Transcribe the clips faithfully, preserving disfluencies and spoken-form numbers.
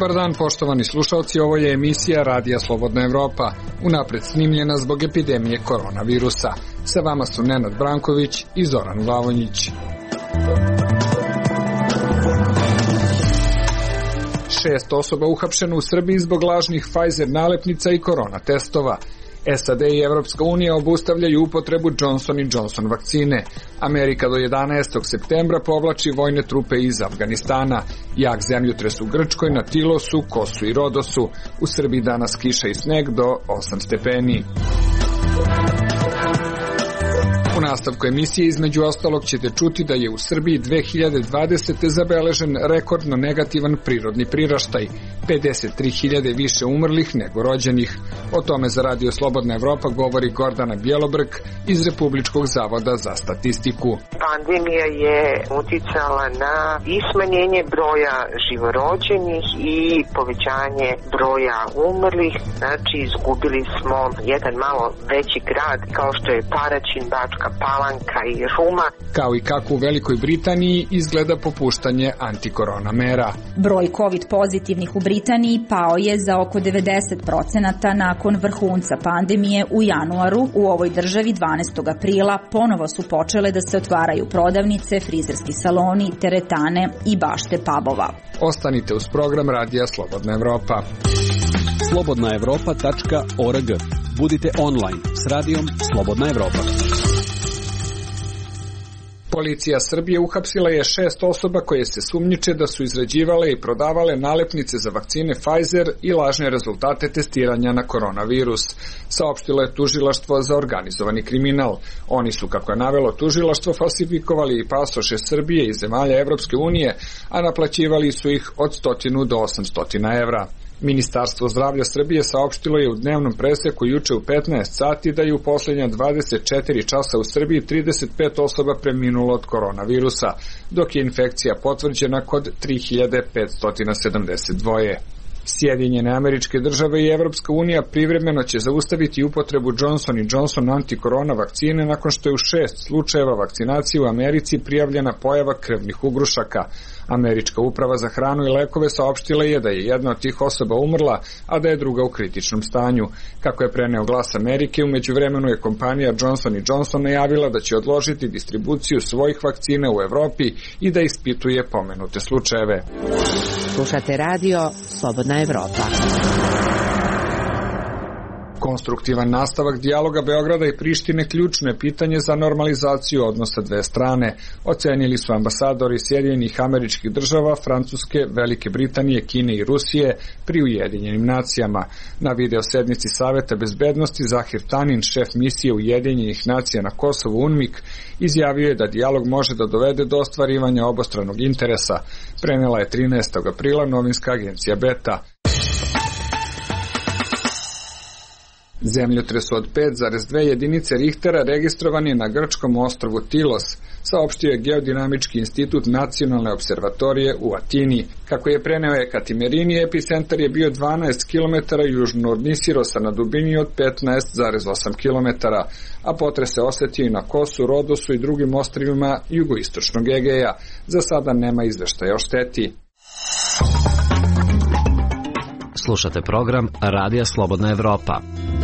Dobar dan, poštovani slušalci, ovo je emisija Radija Slobodna Evropa, unapred snimljena zbog epidemije koronavirusa. Sa vama su Nenad Branković i Zoran Vlavonjić. Šest osoba uhapšeno u Srbiji zbog lažnih Pfizer nalepnica i korona testova. S A D i Evropska unija obustavljaju upotrebu Johnson and Johnson vakcine. Amerika do jedanaestog septembra povlači vojne trupe iz Afganistana. Jak zemljotres u Grčkoj, na Tilosu, Kosu i Rodosu. U Srbiji danas kiša i sneg do osam stepeni. U nastavku emisije između ostalog ćete čuti da je u Srbiji dve hiljade dvadesete. zabeležen rekordno negativan prirodni priraštaj, pedeset tri hiljade više umrlih nego rođenih. O tome za Radio Slobodna Evropa govori Gordana Bjelobrk iz Republičkog zavoda za statistiku. Pandemija je uticala na i smanjenje broja živorođenih i povećanje broja umrlih, znači izgubili smo jedan malo veći grad kao što je Paraćin, Bačka Palanka i Ruma. Kao i kako u Velikoj Britaniji izgleda popuštanje antikorona mera. Broj COVID pozitivnih u Britaniji pao je za oko devedeset procenata nakon vrhunca pandemije u januaru. U ovoj državi dvanaestog aprila ponovo su počele da se otvaraju prodavnice, frizerski saloni, teretane i bašte pubova. Ostanite uz program Radija Slobodna Evropa. slobodna evropa tačka org. Budite online s Radijom Slobodna Evropa. Policija Srbije uhapsila je šest osoba koje se sumnjiče da su izrađivale i prodavale nalepnice za vakcine Pfizer i lažne rezultate testiranja na koronavirus, saopštilo je Tužilaštvo za organizovani kriminal. Oni su, kako je navelo tužilaštvo, falsifikovali i pasoše Srbije i zemalja Evropske unije, a naplaćivali su ih od stotinu do osamsto evra. Ministarstvo zdravlja Srbije saopštilo je u dnevnom preseku juče u petnaest sati da je u posljednja dvadeset četiri časa u Srbiji trideset pet osoba preminulo od koronavirusa, dok je infekcija potvrđena kod tri hiljade petsto sedamdeset dva. Sjedinjene Američke Države i Evropska unija privremeno će zaustaviti upotrebu Johnson and Johnson antikorona vakcine nakon što je u šest slučajeva vakcinacije u Americi prijavljena pojava krvnih ugrušaka. Američka uprava za hranu i lekove saopštila je da je jedna od tih osoba umrla, a da je druga u kritičnom stanju. Kako je preneo Glas Amerike, u međuvremenu je kompanija Johnson and Johnson najavila da će odložiti distribuciju svojih vakcina u Evropi i da ispituje pomenute slučajeve. Slušate Radio Slobodna Evropa. Konstruktivan nastavak dijaloga Beograda i Prištine ključno je pitanje za normalizaciju odnosa dve strane, ocenili su ambasadori Sjedinjenih Američkih Država, Francuske, Velike Britanije, Kine i Rusije pri Ujedinjenim nacijama. Na video sednici Saveta bezbednosti Zahir Tanin, šef misije Ujedinjenih nacija na Kosovu UNMIK, izjavio je da dijalog može da dovede do ostvarivanja obostranog interesa. Prenela je trinaestog aprila novinska agencija Beta. Zemljotres od pet zarez dve jedinice Richtera registrovan je na grčkom ostrvu Tilos, saopštio je Geodinamički institut Nacionalne observatorije u Atini. Kako je preneo Ekatimerini, epicentar je bio dvanaest kilometara južno od Nisirosa na dubini od petnaest zarez osam kilometara, a potres se osetio i na Kosu, Rodosu i drugim ostrvima jugoistočnog Egeja. Za sada nema izveštaja o šteti. Slušate program Radija Slobodna Evropa.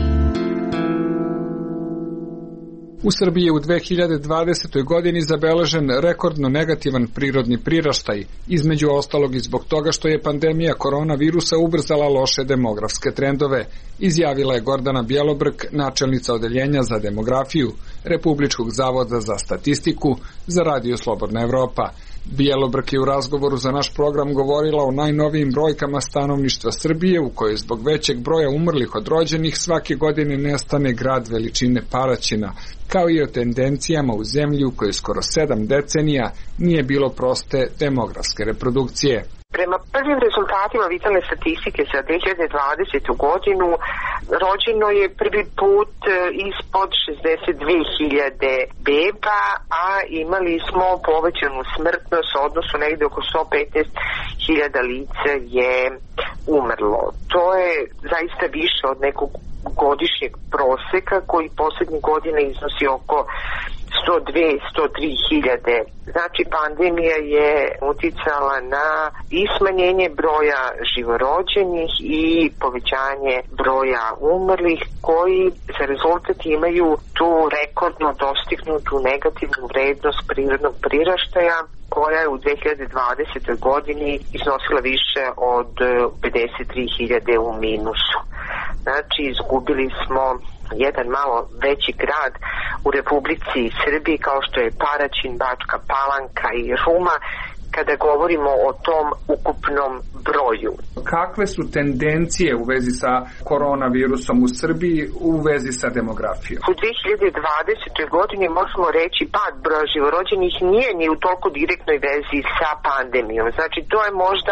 U Srbiji je u dve hiljade dvadesetoj. godini zabeležen rekordno negativan prirodni priraštaj, između ostalog i zbog toga što je pandemija koronavirusa ubrzala loše demografske trendove, izjavila je Gordana Bjelobrk, načelnica odeljenja za demografiju Republičkog zavoda za statistiku za Radio Slobodna Evropa. Bjelobrk je u razgovoru za naš program govorila o najnovijim brojkama stanovništva Srbije, u kojoj zbog većeg broja umrlih od rođenih svake godine nestane grad veličine Paraćina, kao i o tendencijama u zemlji u kojoj skoro sedam decenija nije bilo proste demografske reprodukcije. Prema prvim rezultatima vitalne statistike za dve hiljade dvadesetu. godinu rođeno je prvi put ispod šezdeset dve hiljade beba, a imali smo povećanu smrtnost, odnosno negde oko sto petnaest hiljada lica je umrlo. To je zaista više od nekog godišnjeg proseka koji poslednjih godina iznosi oko sto dve do sto tri hiljade. Znači, pandemija je uticala na i smanjenje broja živorođenih i povećanje broja umrlih, koji za rezultat imaju tu rekordno dostignutu negativnu vrednost prirodnog priraštaja, koja je u dve hiljade dvadesetoj godini iznosila više od pedeset tri hiljade u minusu. Znači, izgubili smo jedan malo veći grad u Republici Srbiji kao što je Paraćin, Bačka Palanka i Ruma, kada govorimo o tom ukupnom broju. Kakve su tendencije u vezi sa koronavirusom u Srbiji u vezi sa demografijom? U dve hiljade dvadesetoj godini možemo reći pad broja živorođenih nije ni u toliko direktnoj vezi sa pandemijom. Znači, to je možda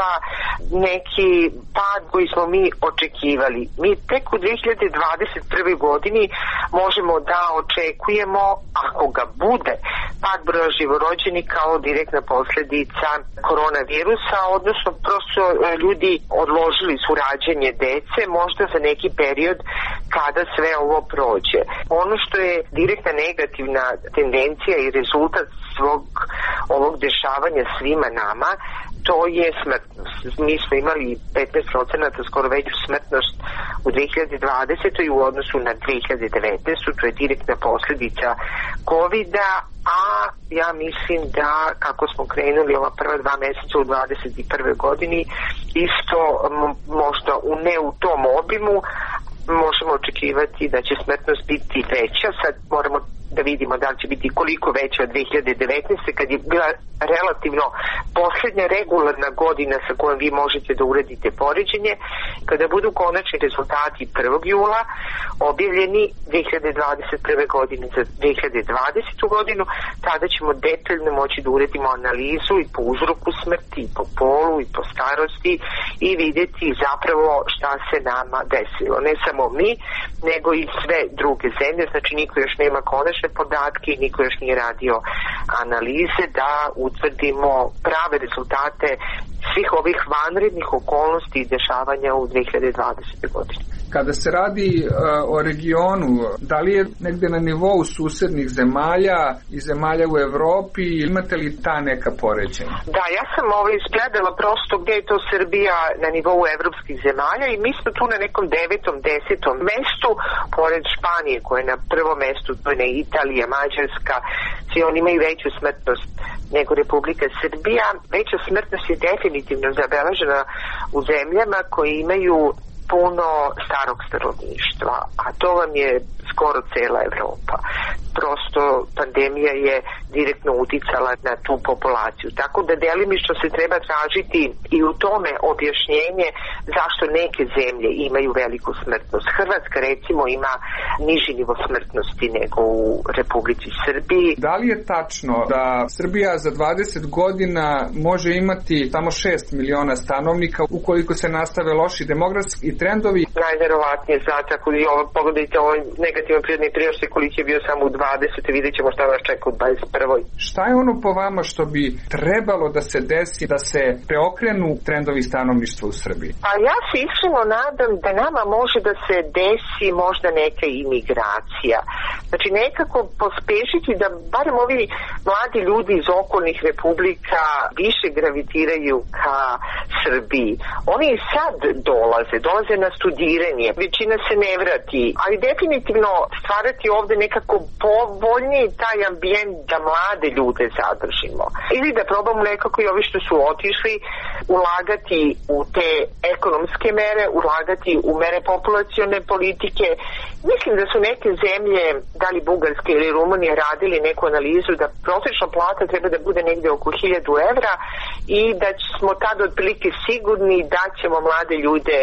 neki pad koji smo mi očekivali. Mi tek u dve hiljade dvadeset prve godini možemo da očekujemo, ako ga bude, pad broja živorođenih kao direktna posledica koronavirusa, odnosno prosto ljudi odložili su rađanje dece možda za neki period kada sve ovo prođe. Ono što je direktna negativna tendencija i rezultat svog ovog dešavanja svima nama, to je smrtnost. Mi smo imali petnaest procenata skoro veću smrtnost u dve hiljade dvadesetoj u odnosu na dve hiljade devetnaestoj. To je direktna posljedica kovida, a ja mislim da kako smo krenuli ova prva dva meseca u dvadeset prve godini, isto možda u ne u tom obimu, možemo očekivati da će smrtnost biti veća. Sad moramo da vidimo da li će biti koliko veća od dve hiljade devetnaeste. kad je bila relativno poslednja regularna godina sa kojom vi možete da uradite poređenje. Kada budu konačni rezultati prvog jula objavljeni dve hiljade dvadeset prve godine za dve hiljade dvadesetu godinu, tada ćemo detaljno moći da uredimo analizu i po uzroku smrti, i po polu, i po starosti i videti zapravo šta se nama desilo. Ne samo mi, nego i sve druge zemlje. Znači, niko još nema konačne podatke i niko još nije radio analize da utvrdimo prave rezultate svih ovih vanrednih okolnosti i dešavanja u dve hiljade dvadesete godini. Kada se radi uh, o regionu, da li je negde na nivou susednih zemalja i zemalja u Evropi, imate li ta neka poređenja? Da, ja sam ovo ispredala prosto gde je to Srbija na nivou evropskih zemalja i mi smo tu na nekom devetom, desetom mestu, pored Španije koja je na prvom mestu, to je Italija, Mađarska, svi oni imaju veću smrtnost nego Republika Srbija. Veća smrtnost je definitivno zabeležena u zemljama koje imaju puno starog stanovništva, a to vam je skoro cela Evropa. Prosto pandemija je direktno uticala na tu populaciju. Tako da delimično se treba tražiti i u tome objašnjenje zašto neke zemlje imaju veliku smrtnost. Hrvatska recimo ima niži nivo smrtnosti nego u Republici Srbiji. Da li je tačno da Srbija za dvadeset godina može imati samo šest miliona stanovnika ukoliko se nastave loši demografski trendovi? Najverovatnije, zato ako i ovo pogledajte ovaj negativan prirodni priraštaj koliki je bio samo u dvadesetoj, vidjet ćemo šta nas čeka u dvadeset prvoj. Šta je ono po vama što bi trebalo da se desi da se preokrenu trendovi stanovništva u Srbiji? A ja se iskreno nadam da nama može da se desi možda neka imigracija. Znači nekako pospešiti da barem ovi mladi ljudi iz okolnih republika više gravitiraju ka Srbiji. Oni i sad dolaze, dolaze na studiranje, većina se ne vrati, ali definitivno stvarati ovde nekako povoljniji taj ambijent da mlade ljude zadržimo. Ili da probamo nekako i ovi što su otišli ulagati u te ekonomske mere, ulagati u mere populacione politike. Mislim da su neke zemlje, da li Bugarska ili Rumunija, radili neku analizu da prosječna plata treba da bude negde oko hiljadu evra i da smo tada otprilike sigurni da ćemo mlade ljude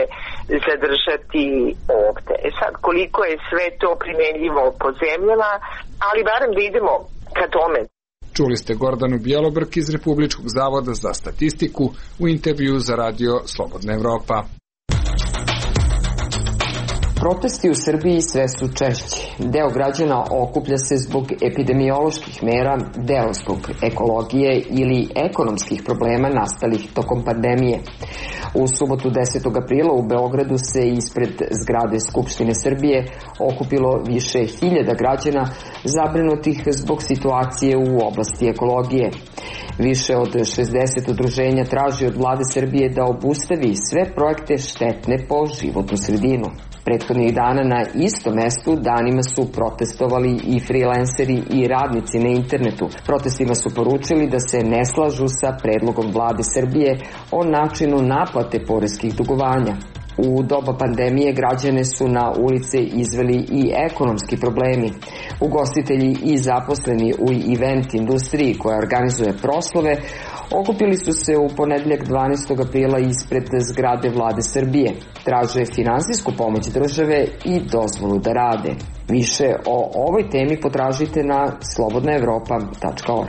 zadržati ovde. E sad, koliko je sve to primenljivo po zemljama, ali barem da idemo ka tome. Čuli ste Gordanu Bjelobrk iz Republičkog zavoda za statistiku u intervju za radio Slobodna Evropa. Protesti u Srbiji sve su češći. Deo građana okuplja se zbog epidemioloških mera, deo zbog ekologije ili ekonomskih problema nastalih tokom pandemije. U subotu desetog aprila u Beogradu se ispred zgrade Skupštine Srbije okupilo više hiljada građana zabrinutih zbog situacije u oblasti ekologije. Više od šezdeset udruženja traži od vlade Srbije da obustavi sve projekte štetne po životnu sredinu. Prethodnih dana na istom mestu danima su protestovali i freelanceri i radnici na internetu. Protestima su poručili da se ne slažu sa predlogom vlade Srbije o načinu naplate poreskih dugovanja. U doba pandemije građane su na ulice izveli i ekonomski problemi. Ugostitelji i zaposleni u event industriji koja organizuje proslave okupili su se u ponedeljak dvanaestog aprila ispred zgrade vlade Srbije. Traže finansijsku pomoć države i dozvolu da rade. Više o ovoj temi potražite na slobodna evropa tačka org.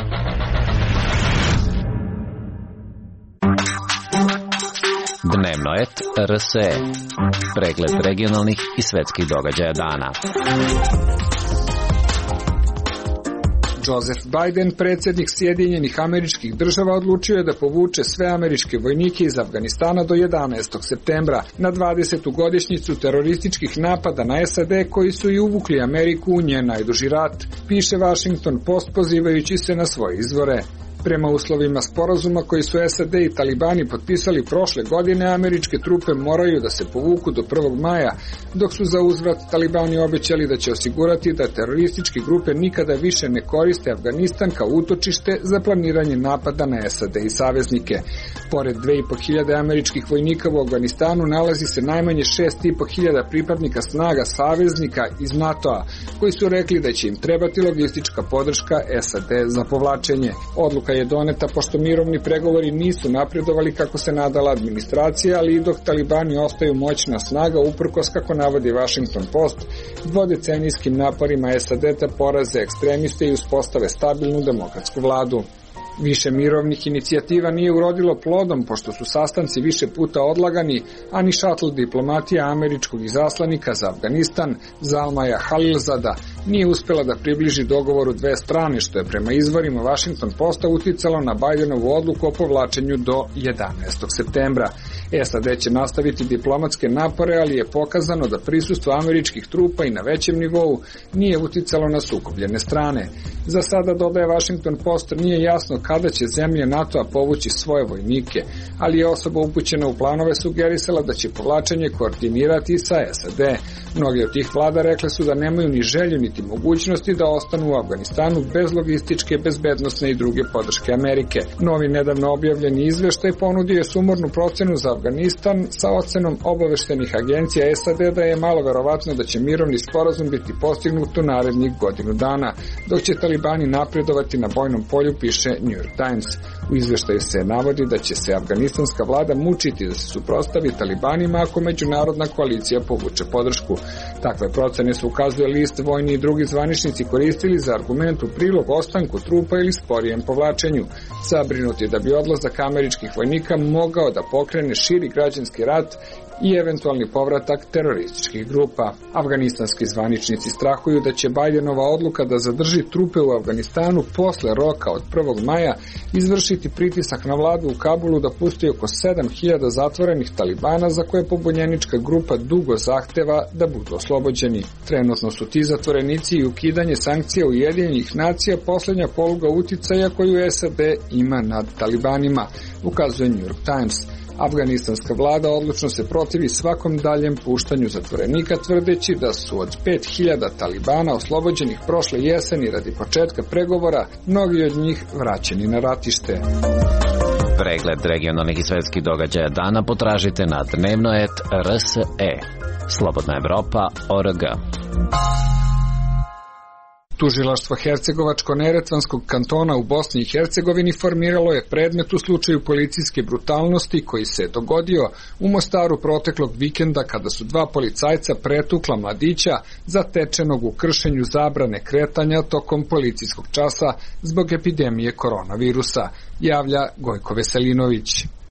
Dnevnoet R S E. Pregled regionalnih i svetskih događaja dana. Joseph Biden, predsjednik Sjedinjenih Američkih Država, odlučio je da povuče sve američke vojnike iz Afganistana do jedanaestog septembra, na dvadesetu godišnjicu terorističkih napada na S A D koji su i uvukli Ameriku u njen najduži rat, piše Washington Post pozivajući se na svoje izvore. Prema uslovima sporazuma koji su S A D i talibani potpisali prošle godine, američke trupe moraju da se povuku do prvog maja, dok su za uzvrat talibani obećali da će osigurati da terorističke grupe nikada više ne koriste Afganistan kao utočište za planiranje napada na S A D i saveznike. Pored dve i po hiljade američkih vojnika u Afganistanu nalazi se najmanje šest i po hiljada pripadnika snaga saveznika iz NATO-a, koji su rekli da će im trebati logistička podrška S A D za povlačenje. Odluka je doneta pošto mirovni pregovori nisu napredovali kako se nadala administracija, ali i dok talibani ostaju moćna snaga uprkos, kako navodi Washington Post, dvodecenijskim naporima S A D da poraze ekstremiste i uspostave stabilnu demokratsku vladu. Više mirovnih inicijativa nije urodilo plodom, pošto su sastanci više puta odlagani, a ni šatl diplomatija američkog izaslanika za Afganistan, Zalmaja Halilzada, nije uspela da približi dogovoru dve strane, što je prema izvorima Washington Posta uticalo na Bidenovu odluku o povlačenju do jedanaestog septembra. S A D će nastaviti diplomatske napore, ali je pokazano da prisustvo američkih trupa i na većem nivou nije uticalo na sukobljene strane. Za sada, dodaje Washington Post, nije jasno kada će zemlje NATO-a povući svoje vojnike, ali je osoba upućena u planove sugerisala da će povlačenje koordinirati sa S A D. Mnogi od tih vlada rekle su da nemaju ni želju niti mogućnosti da ostanu u Afganistanu bez logističke, bezbednosne i druge podrške Amerike. Novi nedavno objavljeni izveštaj ponudio je sumornu procenu za Afganistan sa ocenom obaveštenih agencija S A D da je malo verovatno da će mirovni sporazum biti postignut u narednih godinu dana, dok će talibani napredovati na bojnom polju, piše New York Times. U izveštaju se navodi da će se afganistanska vlada mučiti da se suprotstavi talibanima ako međunarodna koalicija povuče podršku. Takve procene su, ukazuje list, vojni i drugi zvaničnici koristili za argument u prilog ostanku trupa ili sporijem povlačenju, zabrinuti da bi odlazak američkih vojnika mogao da pokrene širi građanski rat i eventualni povratak terorističkih grupa. Afganistanski zvaničnici strahuju da će Bidenova odluka da zadrži trupe u Afganistanu posle roka od prvog maja izvršiti pritisak na vladu u Kabulu da pusti oko sedam hiljada zatvorenih talibana za koje pobunjenička grupa dugo zahteva da budu oslobođeni. Trenutno su ti zatvorenici i ukidanje sankcija Ujedinjenih nacija poslednja poluga uticaja koju S A D ima nad talibanima, ukazuje New York Times. Afganistanska vlada odlučno se protivi svakom daljem puštanju zatvorenika, tvrdeći da su od pet hiljada talibana oslobođenih prošle jeseni radi početka pregovora, mnogi od njih vraćeni na ratište. Pregled regionalnih i svetskih događaja dana potražite na dnevnoet R S E. Slobodna Evropa O R G. Tužilaštvo Hercegovačko-Neretvanskog kantona u Bosni i Hercegovini formiralo je predmet u slučaju policijske brutalnosti koji se je dogodio u Mostaru proteklog vikenda kada su dva policajca pretukla mladića zatečenog u kršenju zabrane kretanja tokom policijskog časa zbog epidemije koronavirusa, javlja Gojko Veselinović.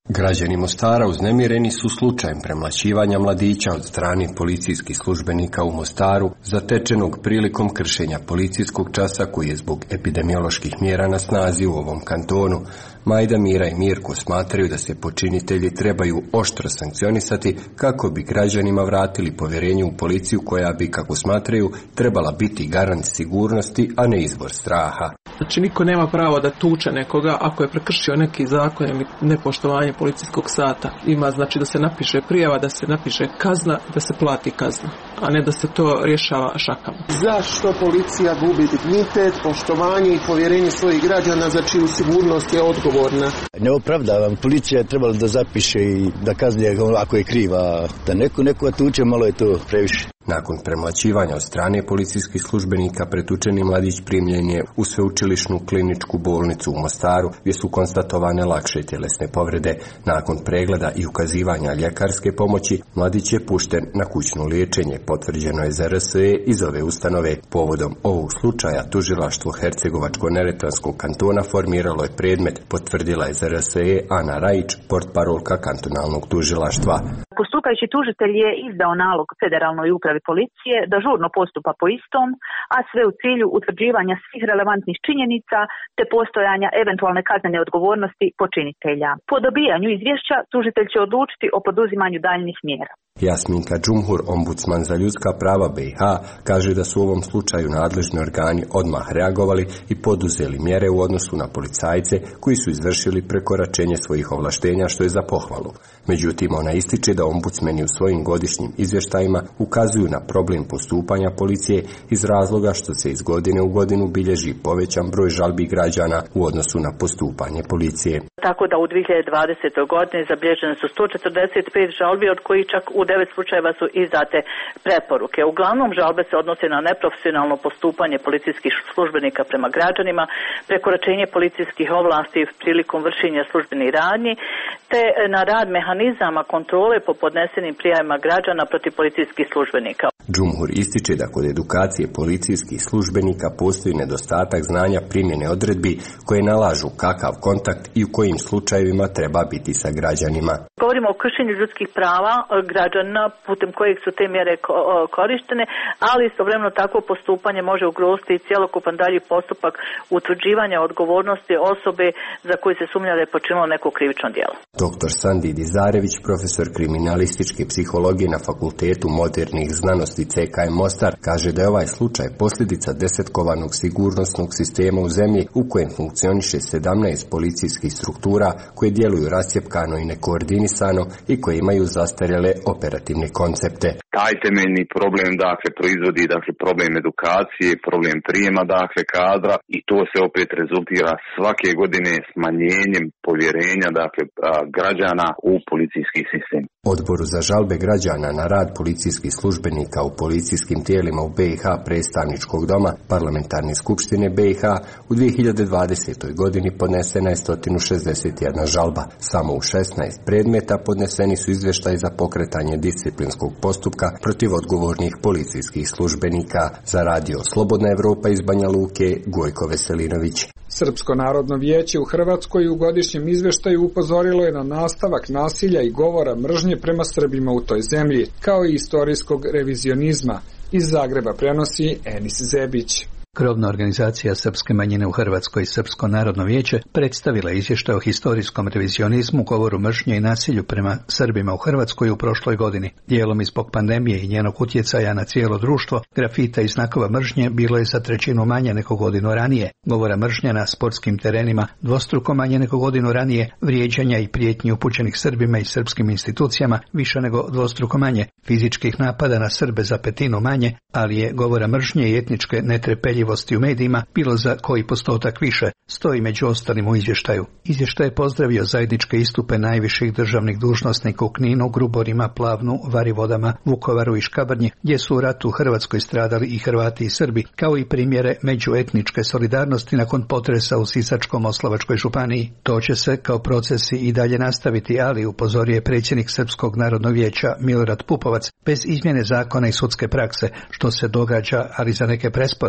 Građani Mostara uznemireni su slučajem premlaćivanja mladića od strane policijskih službenika u Mostaru, zatečenog prilikom kršenja policijskog časa koji je zbog epidemioloških mjera na snazi u ovom kantonu. Majda, Mira i Mirko smatraju da se počinitelji trebaju oštro sankcionisati kako bi građanima vratili povjerenje u policiju koja bi, kako smatraju, trebala biti garant sigurnosti, a ne izvor straha. Znači niko nema pravo da tuče nekoga ako je prekršio neki zakon ili nepoštovanje policijskog sata. Ima znači da se napiše prijava, da se napiše kazna, da se plati kazna, a ne da se to rješava šakama. Zašto policija gubi dignitet, poštovanje i povjerenje svojih građana za čiju sigurnost je odgovorna? Ne opravdavam, policija je trebala da zapiše i da kaznije ako je kriva, da neko neko tuče, malo je to previše. Nakon premlaćivanja od strane policijskih službenika, pretučeni mladić primljen je u sveučilišnu kliničku bolnicu u Mostaru, gdje su konstatovane lakše tjelesne povrede. Nakon pregleda i ukazivanja ljekarske pomoći, mladić je pušten na kućno liječenje, potvrđeno je za R S E iz ove ustanove. Povodom ovog slučaja tužilaštvo Hercegovačko-neretvanskog kantona formiralo je predmet, potvrdila je za R S E Ana Rajić, portparolka kantonalnog tužilaštva. Postupajući tužitelj je izdao nalog federalnoj upravi policije da žurno postupa po istom, a sve u cilju utvrđivanja svih relevantnih činjenica te postojanja eventualne kaznene odgovornosti počinitelja. Po dobijanju izvješća tužitelj će odlučiti o poduzimanju daljnjih mjera. Jasminka Džumhur, ombudsman za ljudska prava B i H, kaže da su u ovom slučaju nadležni organi odmah reagovali i poduzeli mjere u odnosu na policajce koji su izvršili prekoračenje svojih ovlaštenja, što je za pohvalu. Međutim, ona ističe da ombudsmeni u svojim godišnjim izvještajima ukazuju na problem postupanja policije iz razloga što se iz godine u godinu bilježi povećan broj žalbi građana u odnosu na postupanje policije. Tako da u dvije hiljade dvadesetoj godini zabilježene su sto četrdeset pet žalbi, od kojih čak u devet slučajeva su izdate preporuke. Uglavnom žalbe se odnose na neprofesionalno postupanje policijskih službenika prema građanima, prekoračenje policijskih ovlasti prilikom vršenja službenih radnji, te na rad mehanizama kontrole po podnesenim prijavama građana protiv policijskih službenika. Džumhur ističe da kod edukacije policijskih službenika postoji nedostatak znanja primjene odredbi koje nalažu kakav kontakt i u kojim slučajevima treba biti sa građanima. Govorimo o kršenju ljudskih prava građana putem kojeg su te mjere korištene, ali istovremeno takvo postupanje može ugroziti cjelokupan dalji postupak utvrđivanja odgovornosti osobe za koju se sumnja da je počinilo neko krivično djelo. Doktor Sandi Dizarević, profesor kriminalističke psihologije na Fakultetu modernih znanosti C K M Mostar, kaže da je ovaj slučaj posljedica desetkovanog sigurnosnog sistema u zemlji u kojem funkcioniše sedamnaest policijskih struktura koje djeluju rascjepkano i nekoordinisano i koje imaju zastarjele operativne koncepte. Taj temeljni problem dakle proizvodi dakle problem edukacije, problem prijema dakle kadra i to se opet rezultira svake godine smanjenjem povjerenja dakle građana u policijski sistem. Odboru za žalbe građana na rad policijskih službenika u policijskim tijelima u B i H predstavničkog doma Parlamentarne skupštine B i H u dvije hiljade dvadesetoj godini podnesena je sto šezdeset jedna žalba. Samo u šesnaest predmeta podneseni su izvještaji za pokretanje disciplinskog postupka protiv odgovornih policijskih službenika. Za radio Slobodna Evropa iz Banja Luke, Gojko Veselinović. Srpsko narodno vijeće u Hrvatskoj u godišnjem izveštaju upozorilo je na nastavak nasilja i govora mržnje prema Srbima u toj zemlji, kao i istorijskog revizionizma. Iz Zagreba prenosi Enis Zebić. Krovna organizacija srpske manjine u Hrvatskoj, Srpsko narodno vijeće, predstavila izvještaj o historijskom revizionizmu, govoru mržnje i nasilju prema Srbima u Hrvatskoj u prošloj godini. Dijelom i zbog pandemije i njenog utjecaja na cijelo društvo, grafita i znakova mržnje bilo je za trećinu manje nego godinu ranije. Govora mržnje na sportskim terenima dvostruko manje nego godinu ranije, vrijeđanja i prijetnji upućenih Srbima i srpskim institucijama više nego dvostruko manje, fizičkih napada na Srbe za petinu manje, ali je govora mržnje i etničke netrpeljivosti u medijima bilo za koji postotak više, stoji među ostalim u izvještaju. Izvještaj je pozdravio zajedničke istupe najviših državnih dužnosnika u Kninu, Gruborima, Plavnu, Varivodama, Vukovaru i Škabrnji, gdje su u ratu u Hrvatskoj stradali i Hrvati i Srbi, kao i primjere međuetničke solidarnosti nakon potresa u Sisačko-moslavačkoj županiji. To će se kao procesi i dalje nastaviti, ali upozorio je predsjednik Srpskog narodnog vijeća Milorad Pupovac, bez izmjene zakona i sudske prakse, što se događa, ali za neke presporo, bez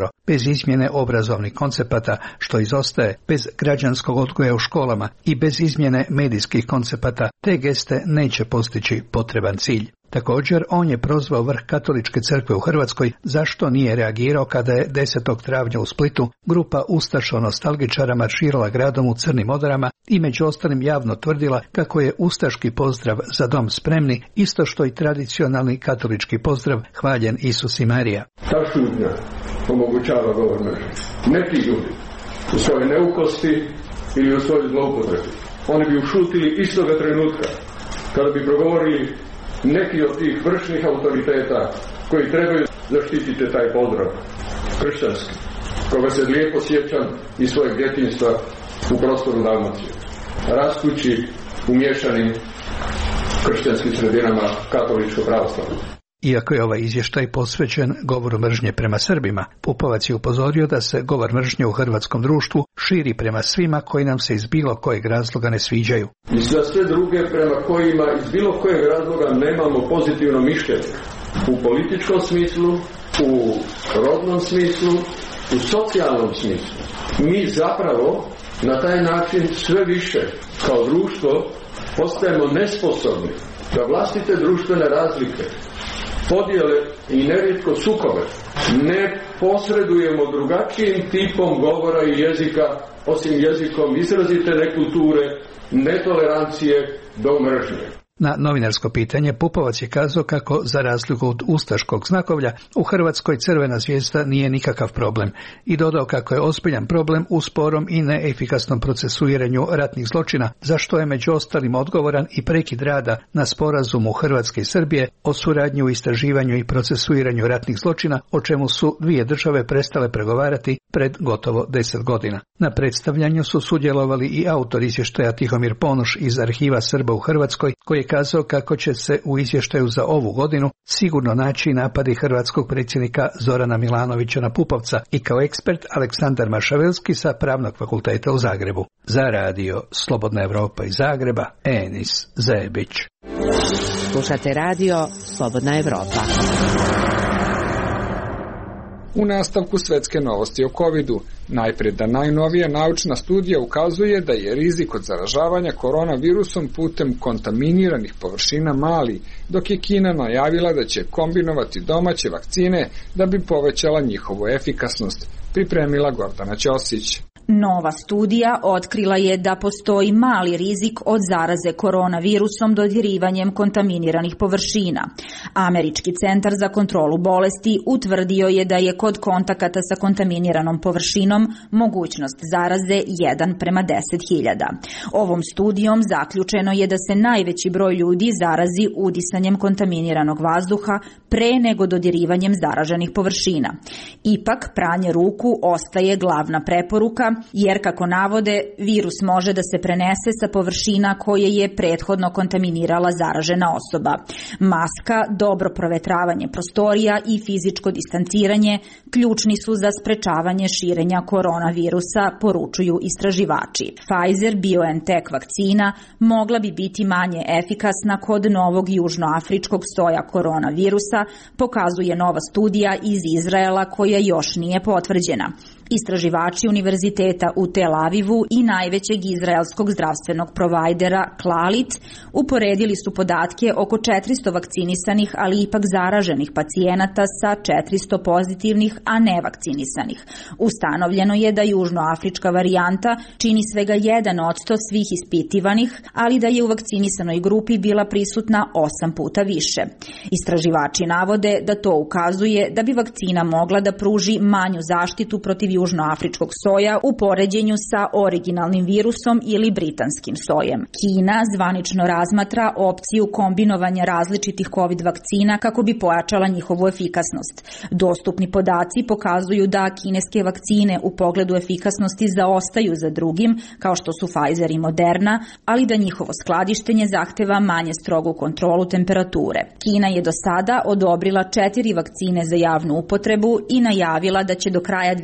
izmjene obrazovnih koncepata, što izostaje, bez građanskog odgoja u školama i bez izmjene medijskih koncepata, te geste neće postići potreban cilj. Također, on je prozvao vrh Katoličke crkve u Hrvatskoj zašto nije reagirao kada je desetog travnja u Splitu grupa ustašo-nostalgičara marširala gradom u crnim odorama i među ostalim javno tvrdila kako je ustaški pozdrav Za dom spremni isto što i tradicionalni katolički pozdrav Hvaljen Isus i Marija. Ta šutnja omogućava govor mržnje. Neki ljudi u svojoj neukosti ili u svojoj zloupotrebi, oni bi ušutili istoga trenutka kada bi progovorili neki od tih vršnih autoriteta koji trebaju zaštititi taj pozdrav kršćanski, koga se lijepo sjećam iz svojeg djetinjstva u prostoru Dalmacije, rastući u miješanim kršćanskim sredinama katoličko-pravoslavno. Iako je ovaj izvještaj posvećen govoru mržnje prema Srbima, Pupovac je upozorio da se govor mržnje u hrvatskom društvu širi prema svima koji nam se iz bilo kojeg razloga ne sviđaju. I za sve druge prema kojima iz bilo kojeg razloga nemamo pozitivno mišljenje. U političkom smislu, u rodnom smislu, u socijalnom smislu. Mi zapravo na taj način sve više kao društvo postajemo nesposobni da vlastite društvene razlike, podjele i nerijetko sukobe ne posredujemo drugačijim tipom govora i jezika, osim jezikom izrazite nekulture, netolerancije do mržnje. Na novinarsko pitanje Pupovac je kazao kako, za razliku od ustaškog znakovlja, u Hrvatskoj crvena zvijezda nije nikakav problem i dodao kako je ozbiljan problem u sporom i neefikasnom procesuiranju ratnih zločina, za što je među ostalim odgovoran i prekid rada na sporazumu Hrvatske i Srbije o suradnji u istraživanju i procesuiranju ratnih zločina, o čemu su dvije države prestale pregovarati pred gotovo deset godina. Na predstavljanju su sudjelovali i autor izvještaja Tihomir Ponoš iz Arhiva Srba u Hrvatskoj, koji je kazao kako će se u izvještaju za ovu godinu sigurno naći napadi hrvatskog predsjednika Zorana Milanovića na Pupovca, i kao ekspert Aleksandar Mašavelski sa Pravnog fakulteta u Zagrebu. Za radio Slobodna Evropa iz Zagreba, Enis Zebić. Slušate radio Slobodna Evropa. U nastavku svetske novosti o covidu. Najpred da najnovija naučna studija ukazuje da je rizik od zaražavanja koronavirusom putem kontaminiranih površina mali, dok je Kina najavila da će kombinovati domaće vakcine da bi povećala njihovu efikasnost, pripremila Gordana Ćosić. Nova studija otkrila je da postoji mali rizik od zaraze koronavirusom dodirivanjem kontaminiranih površina. Američki centar za kontrolu bolesti utvrdio je da je kod kontakata sa kontaminiranom površinom mogućnost zaraze jedan prema deset hiljada. Ovom studijom zaključeno je da se najveći broj ljudi zarazi udisanjem kontaminiranog vazduha pre nego dodirivanjem zaraženih površina. Ipak, pranje ruku ostaje glavna preporuka, jer kako navode, virus može da se prenese sa površina koje je prethodno kontaminirala zaražena osoba. Maska, dobro provetravanje prostorija i fizičko distanciranje ključni su za sprečavanje širenja koronavirusa, poručuju istraživači. Pfizer-BioNTech vakcina mogla bi biti manje efikasna kod novog južnoafričkog soja koronavirusa, pokazuje nova studija iz Izraela koja još nije potvrđena. Istraživači univerziteta u Tel Avivu i najvećeg izraelskog zdravstvenog provajdera Clalit uporedili su podatke oko četiristo vakcinisanih, ali ipak zaraženih pacijenata sa četiristo pozitivnih, a ne vakcinisanih. Ustanovljeno je da južnoafrička varijanta čini svega jedan posto svih ispitivanih, ali da je u vakcinisanoj grupi bila prisutna osam puta više. Istraživači navode da to ukazuje da bi vakcina mogla da pruži manju zaštitu protiv južnoafričkog soja u poređenju sa originalnim virusom ili britanskim sojem. Kina zvanično razmatra opciju kombinovanja različitih COVID vakcina kako bi pojačala njihovu efikasnost. Dostupni podaci pokazuju da kineske vakcine u pogledu efikasnosti zaostaju za drugim, kao što su Pfizer i Moderna, ali da njihovo skladištenje zahteva manje strogu kontrolu temperature. Kina je do sada odobrila četiri vakcine za javnu upotrebu i najavila da će do kraja dve hiljade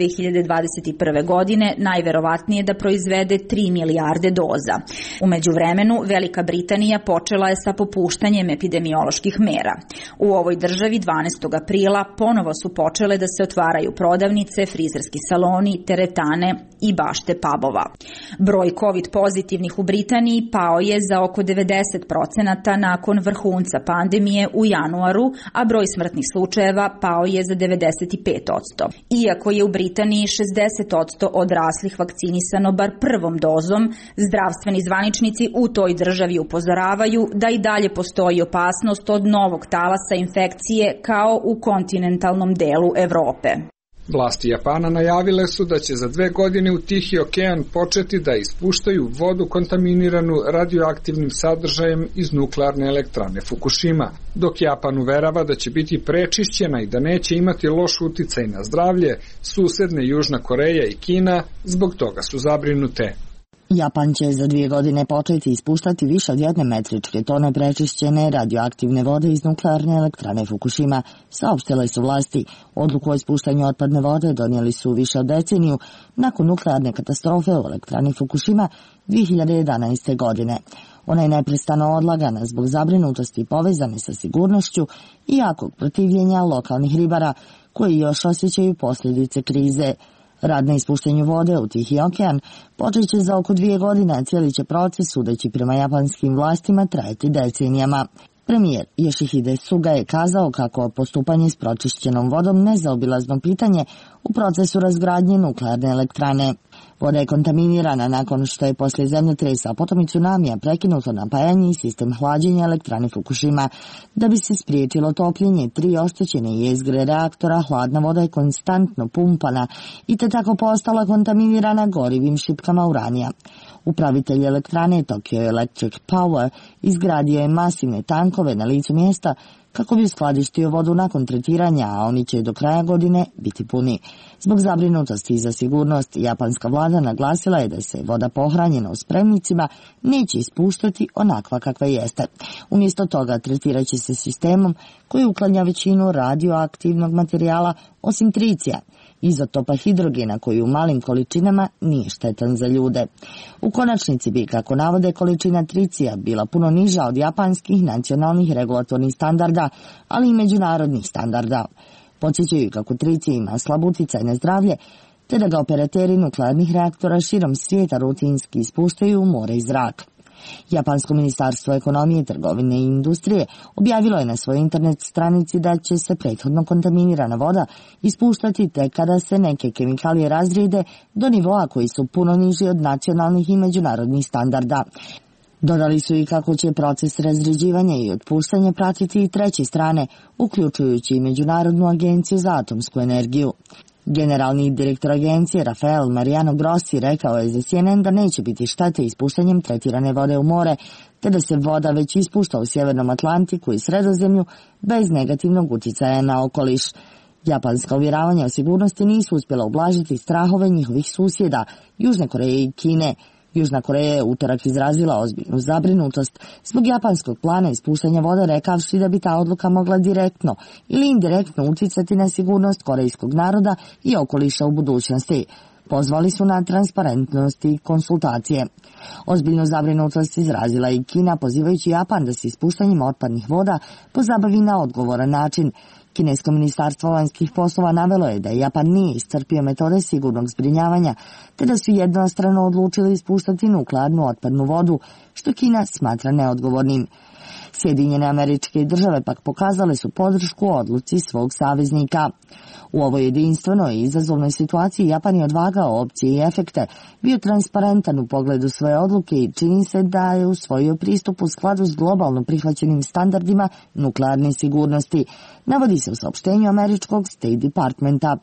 dvadeset prve. godine najverovatnije da proizvede tri milijarde doza. U međuvremenu, Velika Britanija počela je sa popuštanjem epidemioloških mera. U ovoj državi dvanaestog aprila ponovo su počele da se otvaraju prodavnice, frizerski saloni, teretane i bašte pubova. Broj COVID pozitivnih u Britaniji pao je za oko devedeset procenata nakon vrhunca pandemije u januaru, a broj smrtnih slučajeva pao je za devedeset pet posto. Iako je u Britaniji šezdeset posto odraslih vakcinisano bar prvom dozom, zdravstveni zvaničnici u toj državi upozoravaju da i dalje postoji opasnost od novog talasa infekcije kao u kontinentalnom delu Evrope. Vlasti Japana najavile su da će za dve godine u Tihi okean početi da ispuštaju vodu kontaminiranu radioaktivnim sadržajem iz nuklearne elektrane Fukushima, dok Japan uverava da će biti prečišćena i da neće imati loš uticaj na zdravlje, susedne Južna Koreja i Kina zbog toga su zabrinute. Japan će za dvije godine početi ispuštati više od jedne metričke tone prečišćene radioaktivne vode iz nuklearne elektrane Fukushima, saopštile su vlasti. Odluku o ispuštanju otpadne vode donijeli su više od deceniju nakon nuklearne katastrofe u elektrani Fukushima dvije hiljade jedanaeste. godine. Ona je neprestano odlagana zbog zabrinutosti povezane sa sigurnošću i jakog protivljenja lokalnih ribara koji još osjećaju posljedice krize. Rad na ispuštenju vode u Tihi okean počet će za oko dvije godine, a cijeli će proces, sudeći prema japanskim vlastima, trajati decenijama. Premijer Yoshihide Suga je kazao kako postupanje s pročišćenom vodom nezaobilazno pitanje u procesu razgradnje nuklearne elektrane. Voda je kontaminirana nakon što je poslije zemljotresa, a potom i tsunamija prekinuto napajanje i sistem hlađenja elektrane Fukushima. Da bi se spriječilo topljenje tri oštećene jezgre reaktora, hladna voda je konstantno pumpana i te tako postala kontaminirana gorivim šipkama uranija. Upravitelj elektrane Tokyo Electric Power izgradio je masivne tankove na licu mjesta kako bi uskladištio vodu nakon tretiranja, a oni će do kraja godine biti puni. Zbog zabrinutosti za sigurnost, japanska vlada naglasila je da se voda pohranjena u spremnicima neće ispuštati onakva kakva jeste. Umjesto toga tretirat će se sistemom koji uklanja većinu radioaktivnog materijala osim tricija, izotopa hidrogena koji u malim količinama nije štetan za ljude. U konačnici bi, kako navode, količina tricija bila puno niža od japanskih nacionalnih regulatornih standarda, ali i međunarodnih standarda. Podsjećaju kako tricija ima slab uticaj na zdravlje, te da ga operateri nuklearnih reaktora širom svijeta rutinski ispuštaju u more i zrak. Japansko ministarstvo ekonomije, trgovine i industrije objavilo je na svojoj internet stranici da će se prethodno kontaminirana voda ispuštati tek kada se neke kemikalije razrijede do nivoa koji su puno niži od nacionalnih i međunarodnih standarda. Dodali su i kako će proces razređivanja i otpuštanja pratiti i treće strane, uključujući i Međunarodnu agenciju za atomsku energiju. Generalni direktor agencije Rafael Mariano Grossi rekao je za C N N da neće biti štete ispuštanjem tretirane vode u more, te da se voda već ispušta u Sjevernom Atlantiku i Sredozemlju bez negativnog utjecaja na okoliš. Japanska uvjeravanja o sigurnosti nisu uspjela ublažiti strahove njihovih susjeda, Južne Koreje i Kine. Južna Koreja je utorak izrazila ozbiljnu zabrinutost zbog japanskog plana ispuštanja vode, rekavši da bi ta odluka mogla direktno ili indirektno utjecati na sigurnost korejskog naroda i okoliša u budućnosti. Pozvali su na transparentnost i konsultacije. Ozbiljnu zabrinutost izrazila i Kina, pozivajući Japan da se ispuštanjem otpadnih voda pozabavi na odgovoran način. Kinesko ministarstvo vanjskih poslova navelo je da Japan nije iscrpio metode sigurnog zbrinjavanja, te da su jednostrano odlučili ispuštati nuklearnu otpadnu vodu, što Kina smatra neodgovornim. Sjedinjene Američke Države pak pokazale su podršku odluci svog saveznika. U ovoj jedinstvenoj i izazovnoj situaciji Japan je odvagao opcije i efekte, bio transparentan u pogledu svoje odluke i čini se da je usvojio pristup u skladu s globalno prihvaćenim standardima nuklearne sigurnosti, navodi se u saopštenju američkog State Departmenta.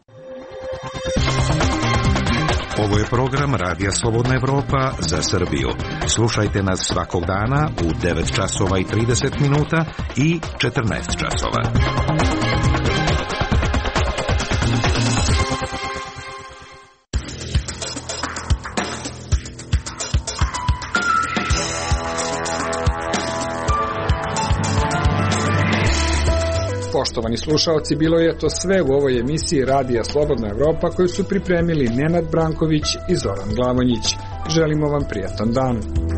Ovo je program Radija Slobodna Evropa za Srbiju. Slušajte nas svakog dana u devet časova i trideset minuta i četrnaest časova. Poštovani Poštovani slušaoci, bilo je to sve u ovoj emisiji Radija Slobodna Evropa koju su pripremili Nenad Branković i Zoran Glavonjić. Želimo vam prijatan dan.